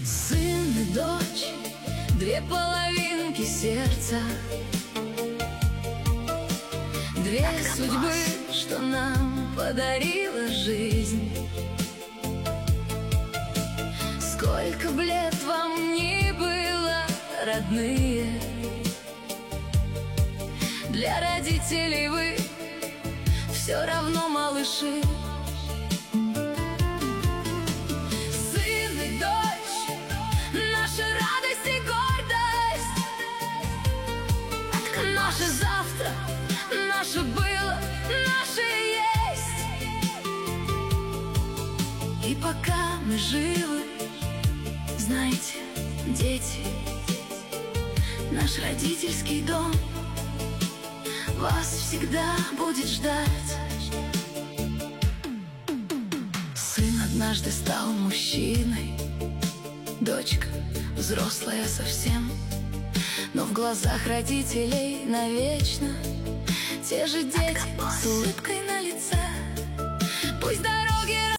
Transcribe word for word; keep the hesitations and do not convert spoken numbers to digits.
Сын и дочь, две половинки сердца, две судьбы, что нам подарила жизнь. Сколько б лет вам ни было, родные, для родителей вы все равно малыши. Сын и дочь, наша радость и гордость, наше завтра, наше было, наше есть. И пока мы живы, знаете, дети, наш родительский дом вас всегда будет ждать. Сын однажды стал мужчиной, дочка взрослая совсем, но в глазах родителей навечно те же дети с улыбкой